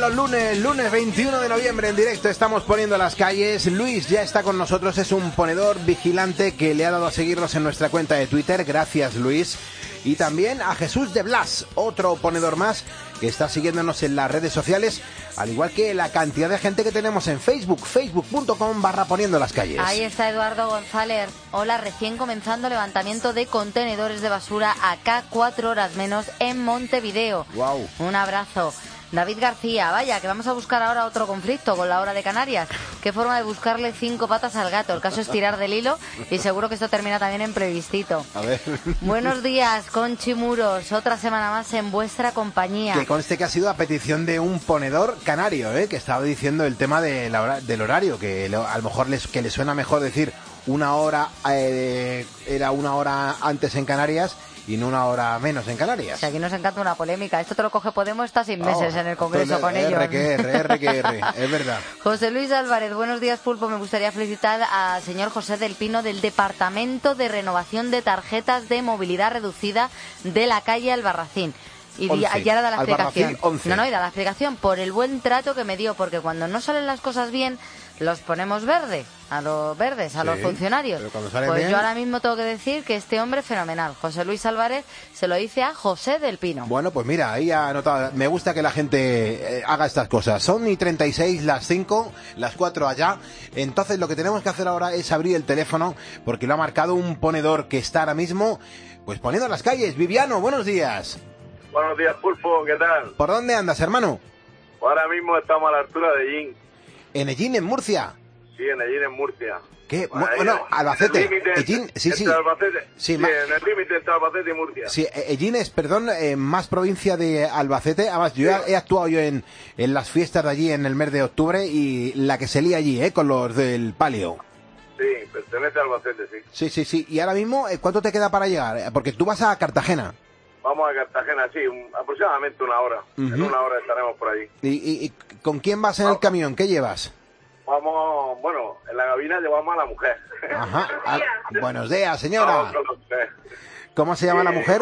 lunes 21 de noviembre en directo estamos poniendo las calles. Luis ya está con nosotros, es un ponedor vigilante que le ha dado a seguirnos en nuestra cuenta de Twitter. Gracias, Luis. Y también a Jesús de Blas, otro ponedor más que está siguiéndonos en las redes sociales, al igual que la cantidad de gente que tenemos en Facebook, facebook.com/poniendo las calles. Ahí está Eduardo González. Hola, recién comenzando levantamiento de contenedores de basura acá 4 horas menos en Montevideo. Wow. Un abrazo. David García, vaya, que vamos a buscar ahora otro conflicto con la hora de Canarias. Qué forma de buscarle 5 patas al gato. El caso es tirar del hilo y seguro que esto termina también en plebiscito. A ver. Buenos días, Conchi Muros. Otra semana más en vuestra compañía. Que conste que ha sido a petición de un ponedor canario, que estaba diciendo el tema de del horario, que a lo mejor que le suena mejor decir una hora, era una hora antes en Canarias y no una hora menos en Canarias. Si aquí nos encanta una polémica. Esto te lo coge Podemos, está 6 meses en el Congreso con ellos. R, es verdad. José Luis Álvarez, buenos días, Pulpo. Me gustaría felicitar al señor José del Pino del Departamento de Renovación de Tarjetas de Movilidad Reducida de la calle Albarracín. Y ya da la explicación. No, y da la explicación por el buen trato que me dio, porque cuando no salen las cosas bien, los ponemos a los funcionarios. Pero cuando salen pues bien... yo ahora mismo tengo que decir que este hombre fenomenal, José Luis Álvarez, se lo dice a José del Pino. Bueno, pues mira, ahí ha anotado. Me gusta que la gente haga estas cosas. Son y 36 las 5, las 4 allá. Entonces lo que tenemos que hacer ahora es abrir el teléfono, porque lo ha marcado un ponedor que está ahora mismo, pues poniendo las calles. Viviano, buenos días. Buenos días, Pulpo, ¿qué tal? ¿Por dónde andas, hermano? Ahora mismo estamos a la altura de Ellín. ¿En Ellín, en Murcia? Sí, en Ellín, en Murcia. ¿Qué? Bueno, Albacete. Ellín, sí. Albacete. Sí, en el límite entre Albacete y Murcia. Sí, Ellín es, perdón, más provincia de Albacete. Además, yo he actuado yo en las fiestas de allí en el mes de octubre y la que se lía allí, con los del palio. Sí, pertenece a Albacete, sí. Sí. Y ahora mismo, ¿cuánto te queda para llegar? Porque tú vas a Cartagena. Vamos a Cartagena, sí, aproximadamente una hora. En una hora estaremos por allí. ¿Y con quién vas en el camión? ¿Qué llevas? Vamos, bueno, en la cabina llevamos a la mujer. Ajá. Buenos días, señora. ¿Cómo se llama la mujer?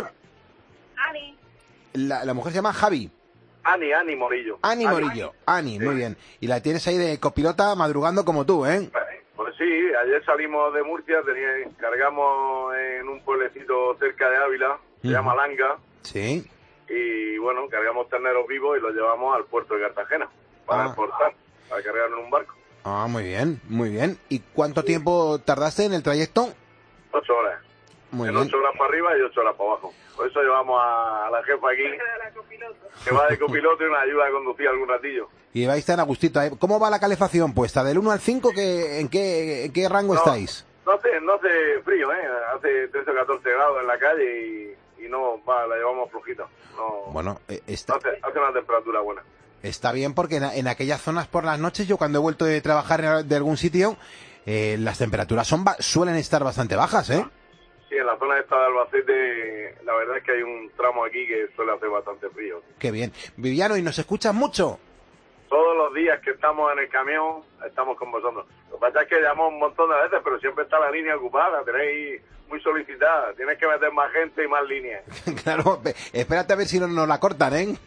Ani. La mujer se llama Javi. Ani Morillo. Ani Morillo. Ani, muy bien. Y la tienes ahí de copilota madrugando como tú, ¿eh? Pues sí, ayer salimos de Murcia, cargamos en un pueblecito cerca de Ávila, se llama Langa. Sí. Y bueno, cargamos terneros vivos y los llevamos al puerto de Cartagena para exportar, para cargarlo en un barco. Ah, muy bien, muy bien. ¿Y cuánto tiempo tardaste en el trayecto? 8 horas. Muy bien. 8 horas para arriba y 8 horas para abajo. Por eso llevamos a la jefa aquí, que va de copiloto y nos ayuda a conducir algún ratillo. Y vais tan a gustito. ¿Cómo va la calefacción puesta? ¿Del 1 al 5 en qué rango estáis? No hace frío, hace 13 o 14 grados en la calle y no, la llevamos flojita. No, bueno, hace una temperatura buena. Está bien porque en aquellas zonas por las noches, yo cuando he vuelto de trabajar de algún sitio, las temperaturas suelen estar bastante bajas, ¿eh? Sí, en la zona esta de Albacete, la verdad es que hay un tramo aquí que suele hacer bastante frío. Qué bien. Viviano, ¿y nos escuchas mucho? Todos los días que estamos en el camión, estamos con vosotros. Lo que pasa es que llamamos un montón de veces, pero siempre está la línea ocupada, tenéis muy solicitada, tienes que meter más gente y más líneas. Claro, espérate a ver si nos la cortan, ¿eh?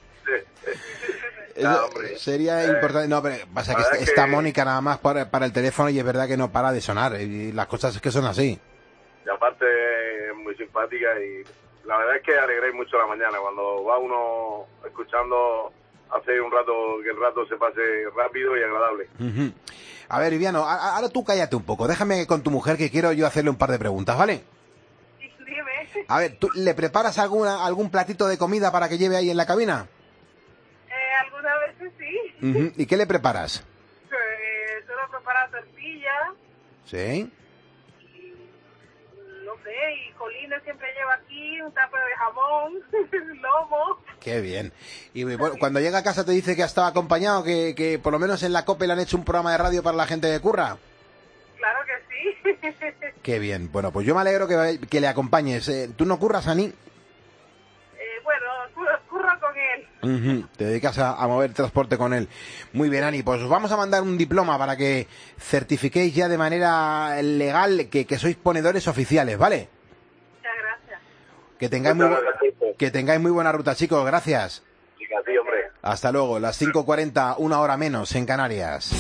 Sí. No, sería importante. No, pero pasa que está Mónica nada más para el teléfono y es verdad que no para de sonar. Y las cosas es que son así. Y aparte es muy simpática y la verdad es que alegráis mucho la mañana. Cuando va uno escuchando, hace un rato que el rato se pase rápido y agradable. Uh-huh. A ver, Viviano, ahora tú cállate un poco. Déjame con tu mujer que quiero yo hacerle un par de preguntas, ¿vale? Dime. A ver, ¿tú le preparas algún platito de comida para que lleve ahí en la cabina? Algunas veces sí. Uh-huh. ¿Y qué le preparas? Suelo preparar tortillas. Sí. no sé, y Colines siempre lleva aquí un tupper de jamón, lomo. Qué bien. Y bueno, cuando llega a casa te dice que ha estado acompañado, que por lo menos en la COPE le han hecho un programa de radio para la gente de curra. Claro que sí. Qué bien. Bueno, pues yo me alegro que le acompañes. ¿Tú no curras, Ani? Bueno, curro con él. Te dedicas a mover transporte con él. Muy bien, Ani, pues os vamos a mandar un diploma para que certifiquéis ya de manera legal que sois ponedores oficiales, ¿vale? Muchas gracias. Que tengáis muy buena ruta, chicos. Gracias. A ti, hombre. Hasta luego. Las 5:40, una hora menos en Canarias.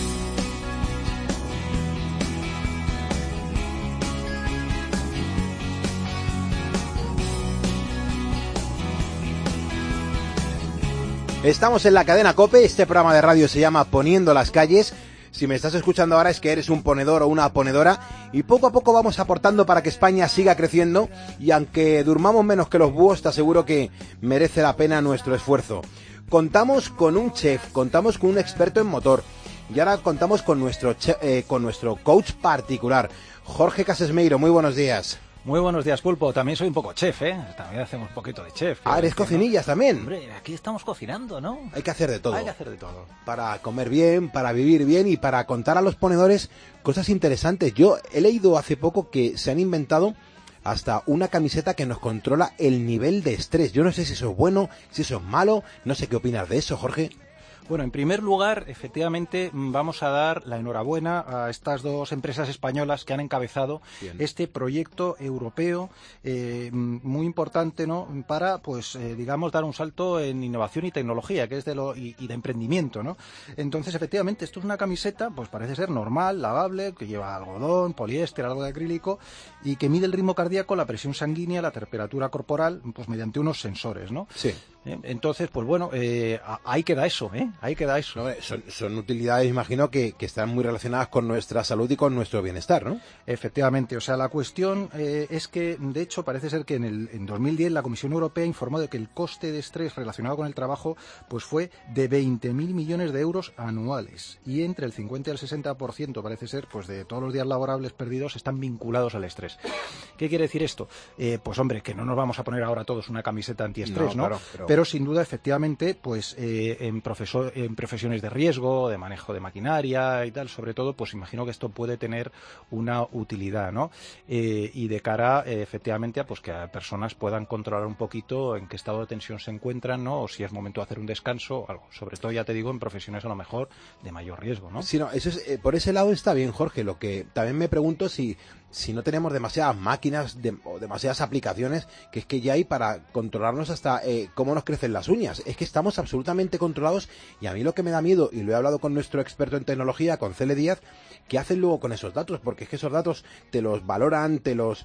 Estamos en la cadena COPE, este programa de radio se llama Poniendo las calles. Si me estás escuchando ahora es que eres un ponedor o una ponedora y poco a poco vamos aportando para que España siga creciendo y aunque durmamos menos que los búhos te aseguro que merece la pena nuestro esfuerzo. Contamos con un chef, contamos con un experto en motor y ahora contamos con nuestro coach particular, Jorge Casesmeiro. Muy buenos días. Muy buenos días, Pulpo. También soy un poco chef, ¿eh? También hacemos un poquito de chef. Ah, ¿eres cocinillas también? Hombre, aquí estamos cocinando, ¿no? Hay que hacer de todo. Hay que hacer de todo. Para comer bien, para vivir bien y para contar a los ponedores cosas interesantes. Yo he leído hace poco que se han inventado hasta una camiseta que nos controla el nivel de estrés. Yo no sé si eso es bueno, si eso es malo. No sé qué opinas de eso, Jorge. Bueno, en primer lugar, efectivamente, vamos a dar la enhorabuena a estas dos empresas españolas que han encabezado este proyecto europeo muy importante, ¿no? Para, pues, digamos, dar un salto en innovación y tecnología, que es de emprendimiento, ¿no? Entonces, efectivamente, esto es una camiseta, pues parece ser normal, lavable, que lleva algodón, poliéster, algo de acrílico y que mide el ritmo cardíaco, la presión sanguínea, la temperatura corporal, pues mediante unos sensores, ¿no? Sí. Entonces, pues bueno, ahí queda eso, ¿eh? Ahí queda eso. No, son utilidades, imagino, que están muy relacionadas con nuestra salud y con nuestro bienestar, ¿no? Efectivamente, o sea, la cuestión es que, de hecho, parece ser que en 2010 la Comisión Europea informó de que el coste de estrés relacionado con el trabajo pues fue de 20.000 millones de euros anuales y entre el 50 y el 60% parece ser pues de todos los días laborables perdidos están vinculados al estrés. ¿Qué quiere decir esto? Pues hombre, que no nos vamos a poner ahora todos una camiseta antiestrés, ¿no? Claro, pero sin duda, efectivamente, pues en profesiones de riesgo, de manejo de maquinaria y tal, sobre todo, pues imagino que esto puede tener una utilidad, ¿no? Y de cara, efectivamente, a pues que personas puedan controlar un poquito en qué estado de tensión se encuentran, ¿no? O si es momento de hacer un descanso, algo. Sobre todo, ya te digo, en profesiones a lo mejor de mayor riesgo, ¿no? Sí, no, eso es, por ese lado está bien, Jorge. Lo que también me pregunto si no tenemos demasiadas máquinas o demasiadas aplicaciones que es que ya hay para controlarnos hasta cómo nos crecen las uñas. Es que estamos absolutamente controlados y a mí lo que me da miedo, y lo he hablado con nuestro experto en tecnología, con Cele Díaz, ¿qué hacen luego con esos datos? Porque es que esos datos te los valoran, te los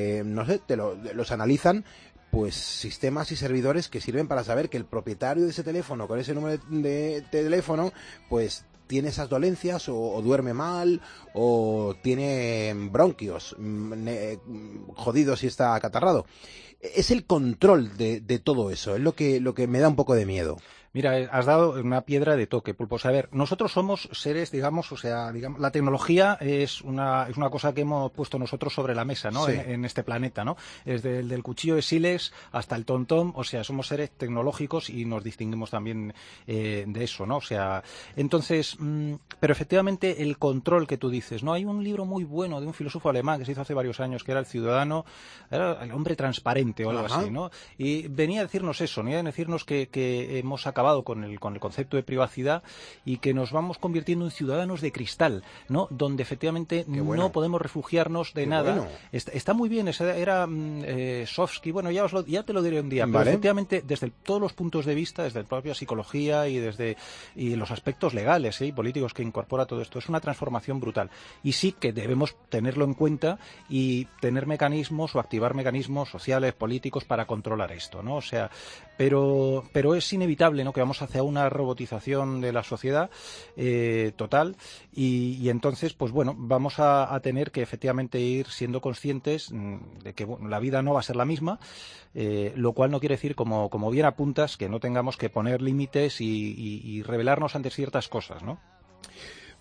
analizan, pues sistemas y servidores que sirven para saber que el propietario de ese teléfono, con ese número de teléfono, pues tiene esas dolencias o duerme mal o tiene bronquios jodidos y está acatarrado. Es el control de todo eso, es lo que me da un poco de miedo. Mira, has dado una piedra de toque, Pulpo. A ver, nosotros somos seres, digamos, la tecnología es una cosa que hemos puesto nosotros sobre la mesa, ¿no? Sí. En este planeta, ¿no? Desde el del cuchillo de Siles hasta el TomTom, o sea, somos seres tecnológicos y nos distinguimos también de eso, ¿no? O sea, entonces, pero efectivamente el control que tú dices, ¿no? Hay un libro muy bueno de un filósofo alemán que se hizo hace varios años, que era era el hombre transparente o algo así, ¿no? Y venía a decirnos eso, venía a decirnos que hemos acabado con el concepto de privacidad y que nos vamos convirtiendo en ciudadanos de cristal, ¿no? Donde efectivamente no podemos refugiarnos de nada. Bueno. Está muy bien, era Sofsky, bueno, ya te lo diré un día, pero efectivamente desde todos los puntos de vista, desde la propia psicología y los aspectos legales y políticos que incorpora todo esto, es una transformación brutal. Y sí que debemos tenerlo en cuenta y tener mecanismos o activar mecanismos sociales, políticos para controlar esto, ¿no? O sea, pero es inevitable, ¿no? Que vamos hacia una robotización de la sociedad total y entonces, pues bueno, vamos a tener que efectivamente ir siendo conscientes de que la vida no va a ser la misma, lo cual no quiere decir, como bien apuntas, que no tengamos que poner límites y rebelarnos ante ciertas cosas, ¿no?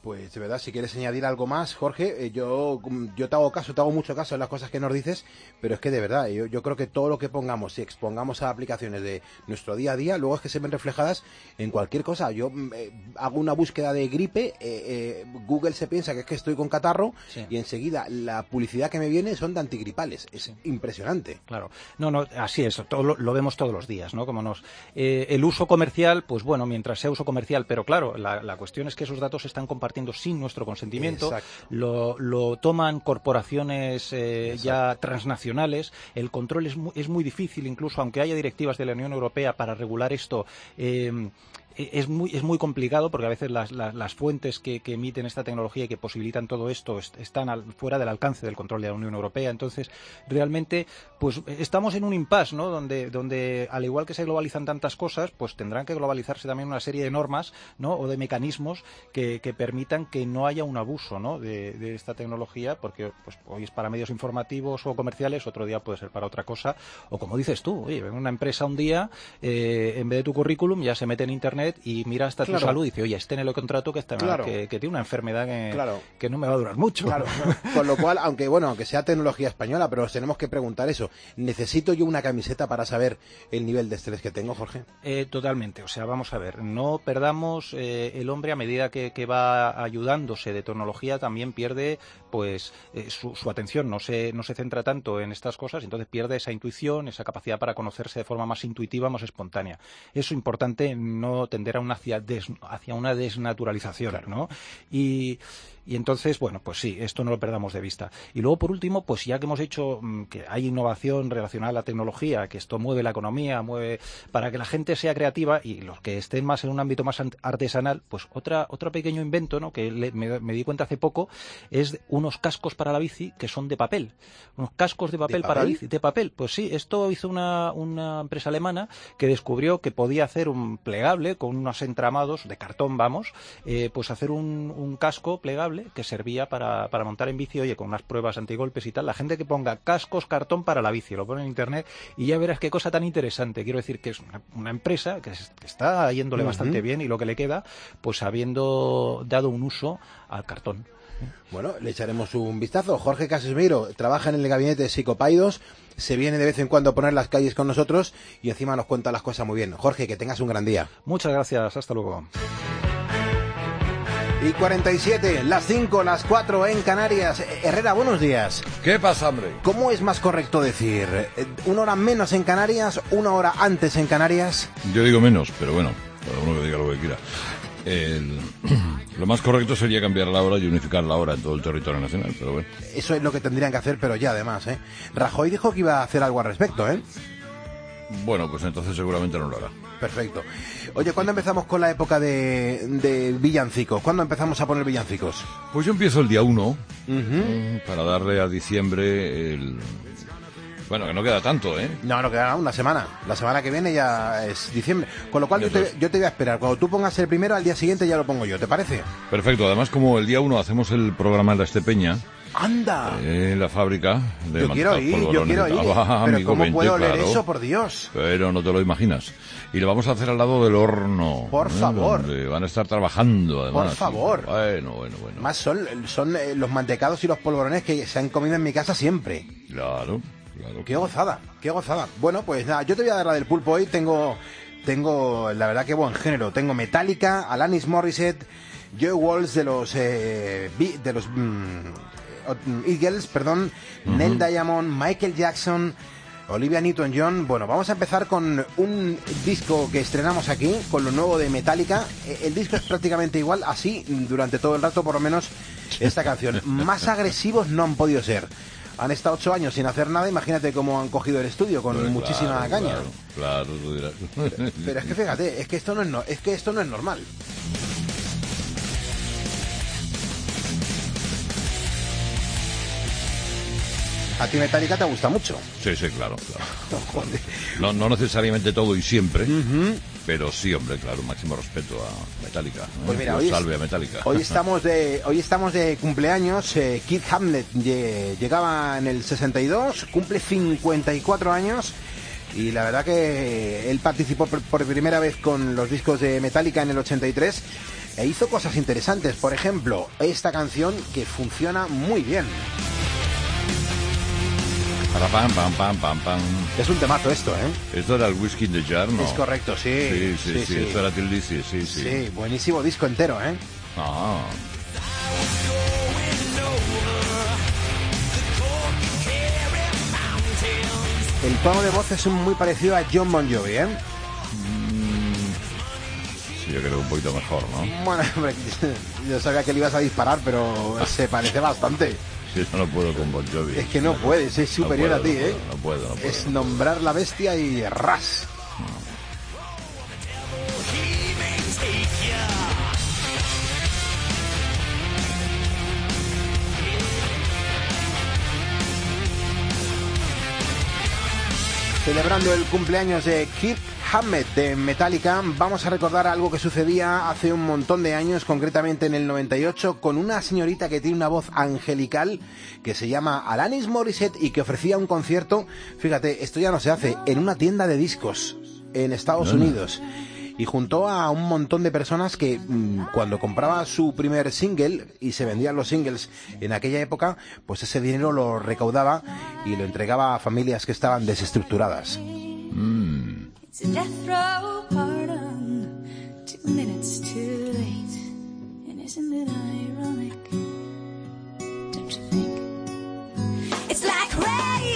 Pues de verdad, si quieres añadir algo más, Jorge, yo te hago mucho caso en las cosas que nos dices, pero es que de verdad, yo creo que todo lo que pongamos, si expongamos a aplicaciones de nuestro día a día, luego es que se ven reflejadas en cualquier cosa. Yo hago una búsqueda de gripe, Google se piensa que es que estoy con catarro, sí, y enseguida la publicidad que me viene son de antigripales. Es impresionante. Claro. No, así es, todo lo vemos todos los días, ¿no? Como el uso comercial, pues bueno, mientras sea uso comercial, pero claro, la cuestión es que esos datos se están compartiendo sin nuestro consentimiento. Lo toman corporaciones ya transnacionales. El control es muy difícil, incluso aunque haya directivas de la Unión Europea para regular esto. Es muy complicado porque a veces las fuentes que emiten esta tecnología y que posibilitan todo esto están fuera del alcance del control de la Unión Europea. Entonces, realmente, pues estamos en un impasse, ¿no? Donde al igual que se globalizan tantas cosas, pues tendrán que globalizarse también una serie de normas, ¿no? O de mecanismos que permitan que no haya un abuso, ¿no? de esta tecnología, porque pues hoy es para medios informativos o comerciales, otro día puede ser para otra cosa. O como dices tú, oye, ven una empresa un día, en vez de tu currículum, ya se mete en Internet y mira hasta tu salud y dice, oye, en el contrato que tiene una enfermedad que no me va a durar mucho. Claro. Con lo cual, aunque sea tecnología española, pero nos tenemos que preguntar eso. ¿Necesito yo una camiseta para saber el nivel de estrés que tengo, Jorge? Totalmente. O sea, vamos a ver, no perdamos el hombre a medida que va ayudándose de tecnología, también pierde pues su atención, no se centra tanto en estas cosas, entonces pierde esa intuición, esa capacidad para conocerse de forma más intuitiva, más espontánea. Eso es importante, no tender hacia una desnaturalización, claro, ¿no? Y entonces, bueno, pues sí, esto no lo perdamos de vista. Y luego, por último, pues ya que hemos hecho que hay innovación relacionada a la tecnología, que esto mueve la economía, mueve para que la gente sea creativa y los que estén más en un ámbito más artesanal, pues otro pequeño invento, ¿no? Que me di cuenta hace poco, es unos cascos para la bici que son de papel. Unos cascos de papel para la bici. De papel, pues sí, esto hizo una empresa alemana que descubrió que podía hacer un plegable con unos entramados de cartón, pues hacer un casco plegable que servía para montar en bici, oye, con unas pruebas antigolpes y tal. La gente que ponga cascos cartón para la bici, lo pone en internet y ya verás qué cosa tan interesante. Quiero decir que es una empresa que está yéndole bastante bien y lo que le queda, pues habiendo dado un uso al cartón. Bueno, le echaremos un vistazo. Jorge Casimiro trabaja en el gabinete de Psicopaidos, se viene de vez en cuando a poner las calles con nosotros y encima nos cuenta las cosas muy bien. Jorge, que tengas un gran día. Muchas gracias, hasta luego. Y 47, las 5, las 4 en Canarias. Herrera, buenos días. ¿Qué pasa, hombre? ¿Cómo es más correcto decir? ¿Una hora menos en Canarias? ¿Una hora antes en Canarias? Yo digo menos, pero bueno, cada uno que diga lo que quiera. Lo más correcto sería cambiar la hora y unificar la hora en todo el territorio nacional, pero bueno. Eso es lo que tendrían que hacer, pero ya además, Rajoy dijo que iba a hacer algo al respecto, Bueno, pues entonces seguramente no lo hará. Perfecto. Oye, ¿cuándo empezamos con la época de villancicos? ¿Cuándo empezamos a poner villancicos? Pues yo empiezo el día 1, para darle a diciembre Bueno, que no queda tanto, No queda una semana. La semana que viene ya es diciembre. Con lo cual yo te voy a esperar. Cuando tú pongas el primero, al día siguiente ya lo pongo yo. ¿Te parece? Perfecto. Además, como el día 1 hacemos el programa en la Estepeña... ¡Anda! En la fábrica de Yo quiero ir. Pero ¿cómo puedo leer eso, por Dios? Pero no te lo imaginas. Y lo vamos a hacer al lado del horno. Por favor. Donde van a estar trabajando, además. Por favor. Bueno. Más son los mantecados y los polvorones que se han comido en mi casa siempre. Claro. Qué gozada. Bueno, pues nada, yo te voy a dar la del pulpo hoy. Tengo la verdad que buen género. Tengo Metallica, Alanis Morissette, Joe Walsh de los Eagles, Neil Diamond, Michael Jackson, Olivia Newton-John. Bueno, vamos a empezar con un disco que estrenamos aquí, con lo nuevo de Metallica. El disco es prácticamente igual, así durante todo el rato, por lo menos esta canción. Más agresivos no han podido ser. Han estado 8 años sin hacer nada, imagínate cómo han cogido el estudio con muchísima caña. Claro, tú dirás. Pero es que fíjate, es que esto no es normal. A ti Metallica te gusta mucho. Sí, claro. No necesariamente todo y siempre, pero sí, hombre, claro, máximo respeto a Metallica. Pues mira, salve a Metallica. Hoy estamos de cumpleaños. Keith Hamlet llegaba en el 62, cumple 54 años. Y la verdad que él participó por primera vez con los discos de Metallica en el 83. e hizo cosas interesantes. Por ejemplo, esta canción que funciona muy bien. Pam, pam, pam, pam, pam. Es un temazo esto, ¿eh? Esto era el Whiskey in the Jar, ¿no? Es correcto, sí. Sí. Esto era Till This, sí. Sí, buenísimo disco entero, ¿eh? Ah. El tono de voz es muy parecido a Jon Bon Jovi, ¿eh? Sí, yo creo que un poquito mejor, ¿no? Bueno, hombre, yo sabía que le ibas a disparar, pero se parece bastante. Sí, yo no puedo con Bon Jovi. Es que no puedes, es superior no a ti, ¿eh? No puedo. Es nombrar la bestia y ras. Celebrando el cumpleaños de Kirk Hammett de Metallica, vamos a recordar algo que sucedía hace un montón de años, concretamente en el 98, con una señorita que tiene una voz angelical, que se llama Alanis Morissette y que ofrecía un concierto, fíjate, esto ya no se hace, en una tienda de discos en Estados Unidos. Y juntó a un montón de personas que cuando compraba su primer single, y se vendían los singles en aquella época, pues ese dinero lo recaudaba y lo entregaba a familias que estaban desestructuradas. It's a death row pardon, 2 minutes too late. And isn't it ironic? Don't you think? It's like rain.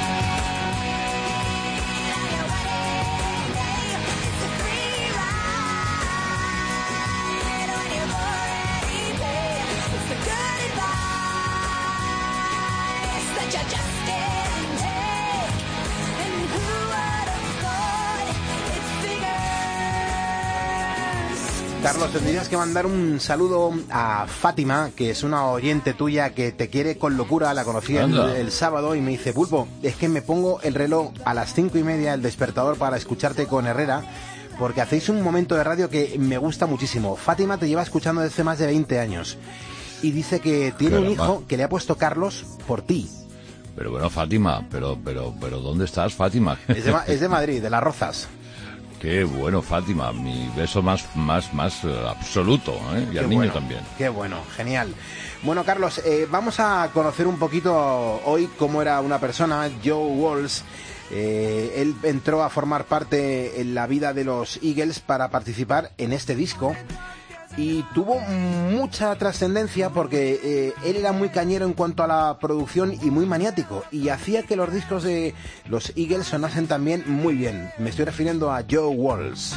Carlos, tendrías que mandar un saludo a Fátima, que es una oyente tuya que te quiere con locura. La conocí el sábado y me dice: Pulpo, es que me pongo el reloj a las 5:30, el despertador, para escucharte con Herrera, porque hacéis un momento de radio que me gusta muchísimo. Fátima te lleva escuchando desde más de 20 años y dice que tiene un hijo que le ha puesto Carlos por ti. Pero bueno, Fátima, pero ¿dónde estás, Fátima? Es de Madrid, de Las Rozas. Qué bueno, Fátima, mi beso más absoluto, ¿eh? Y al niño también. Qué bueno, genial. Bueno, Carlos, vamos a conocer un poquito hoy cómo era una persona, Joe Walsh. Él entró a formar parte en la vida de los Eagles para participar en este disco y tuvo mucha trascendencia porque él era muy cañero en cuanto a la producción y muy maniático, y hacía que los discos de los Eagles sonasen también muy bien. Me estoy refiriendo a Joe Walsh,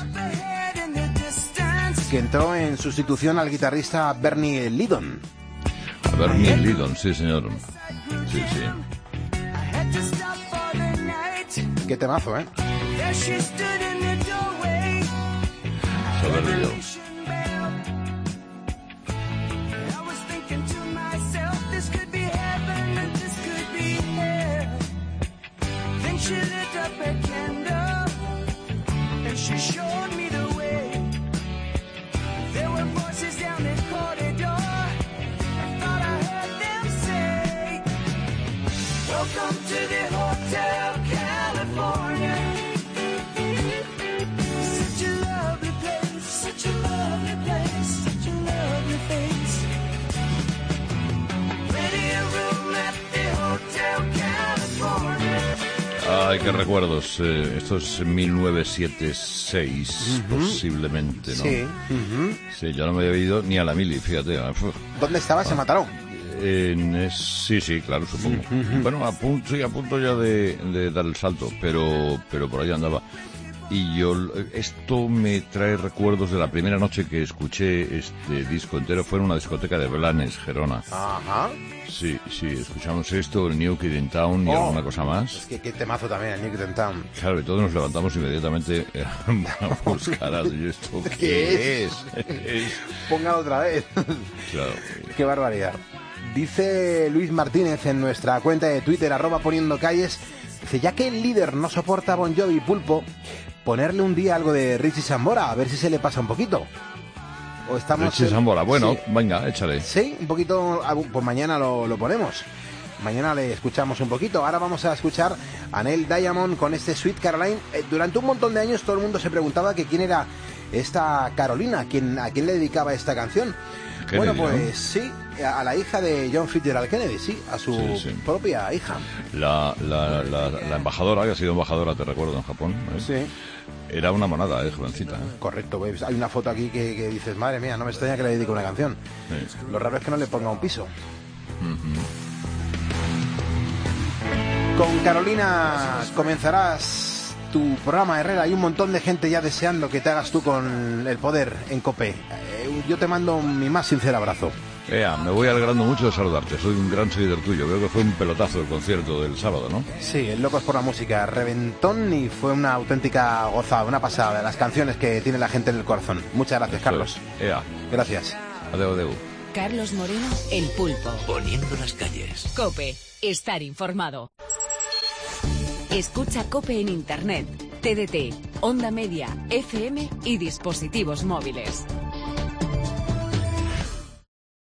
que entró en sustitución al guitarrista Bernie Leadon. A Bernie Leadon, sí, señor. Sí. Qué temazo, ¿eh? Soberbio. She lit up a candle and she showed me the way. There were voices down the corridor. I thought I heard them say, welcome to the Hotel California. Such a lovely place, such a lovely place, such a lovely face. Plenty of room at the Hotel California. Ay, qué recuerdos. Esto es 1976, posiblemente, ¿no? Sí. Sí, yo no me había ido ni a la mili, fíjate. ¿Dónde estabas? ¿En Mataró? Sí, claro, supongo. Bueno, a punto ya de dar el salto, pero por ahí andaba. Y esto me trae recuerdos de la primera noche que escuché este disco entero. Fue en una discoteca de Blanes, Gerona. Ajá. Sí, escuchamos esto, el New Kid in Town y alguna cosa más. Es que qué temazo también, el New Kid in Town. Claro, y todos nos levantamos inmediatamente a buscar ¿y esto qué es? Póngalo otra vez. Claro. Qué barbaridad. Dice Luis Martínez en nuestra cuenta de Twitter, @poniendocalles, dice: ya que el líder no soporta a Bon Jovi, Pulpo, ponerle un día algo de Richie Sambora, a ver si se le pasa un poquito. O estamos Richie Sambora, bueno, sí. Venga, échale. Sí, un poquito, pues mañana lo ponemos. Mañana le escuchamos un poquito. Ahora vamos a escuchar a Neil Diamond con este Sweet Caroline. Durante un montón de años todo el mundo se preguntaba que quién era esta Carolina, ¿a quién le dedicaba esta canción? Kennedy, bueno, pues ¿no? sí, a la hija de John Fitzgerald Kennedy, sí, a su propia hija. La embajadora, que ha sido embajadora, te recuerdo, en Japón. Sí. Era una monada, jovencita. Correcto, pues hay una foto aquí que dices, madre mía, no me extraña que le dedique una canción. Sí. Lo raro es que no le ponga un piso. Con Carolina comenzarás tu programa, Herrera. Hay un montón de gente ya deseando que te hagas tú con el poder en COPE. Yo te mando mi más sincero abrazo. Me voy alegrando mucho de saludarte. Soy un gran seguidor tuyo. Creo que fue un pelotazo el concierto del sábado, ¿no? Sí, el Locos por la Música, reventón, y fue una auténtica gozada, una pasada de las canciones que tiene la gente en el corazón. Muchas gracias, Carlos. Gracias. Adeu. Carlos Moreno, El Pulpo. Poniendo las calles. COPE, estar informado. Escucha COPE en Internet, TDT, Onda Media, FM y dispositivos móviles.